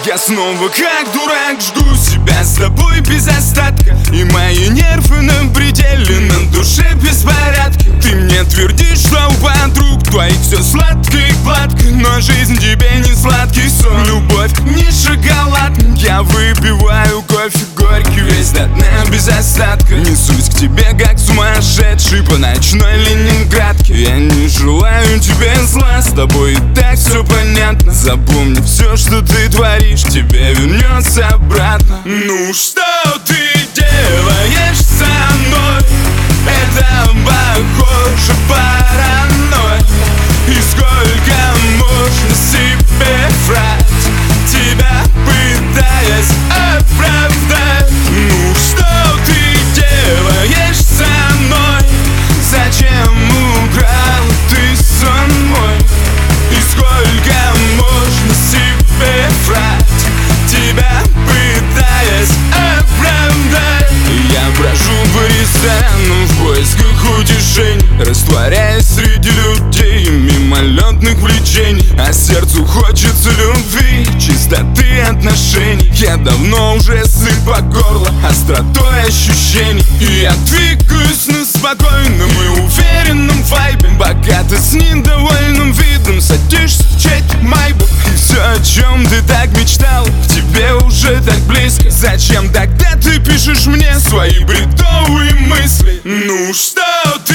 Я снова как дурак жгу себя с тобой без остатка, и мои нервы на пределе, на душе беспорядки. Ты мне твердишь, что у подруг твоих все сладко и гладко, но жизнь тебе не сладкий сон. Любовь не шоколад. Я выпиваю кофе горький весь до дна без остатка. Несусь к тебе как сумасшедший по ночной Ленинградке. Я не желаю тебе зла, с тобой и так все понятно. Запомни, все, что ты творишь, тебе вернется обратно. Ну что ты делаешь со мной? Это похоже паранойя. И сколько можно себе врать, тебя пытаясь оправдать? Ну что ты делаешь со мной? Зачем украл ты сон мой? И сколько можно себе врать, тебя пытаясь оправдать? Я брожу по ресторанам в поисках утешений, растворяясь среди людей мимолетных влечений. А сердцу хочется любви, чистоты отношений. Я давно уже сыт по горло остротой ощущений, и я двигаюсь на спокойном и уверенном вайбе, пока ты с недовольным видом садишься в чей-то майбах. И все, о чем ты так мечтал, к тебе уже так близко. Зачем тогда ты пишешь мне свои бредовые мысли? Ну что ты